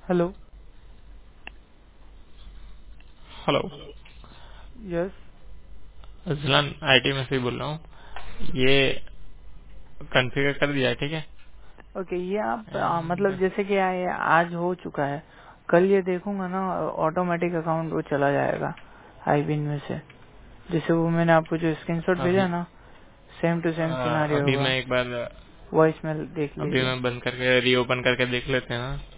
Hello. Hello. Yes. Ajlan IT में से ही बोल रहा हूँ। ये कॉन्फ़िगर कर दिया है, ठीक है। ओके, ये आप एंड मतलब जैसे कि आज हो चुका है, कल ये देखूंगा ना ऑटोमेटिक अकाउंट वो चला जाएगा आईबिन में से। जैसे वो मैंने आपको जो स्क्रीनशॉट अभी भेजा ना, सेम टू सेम सिनारियो अभी होगा। मैं एक बार वॉइस मेल देख अभी लीजिए। मैं बंद करके रीओपन करके देख लेते हैं ना।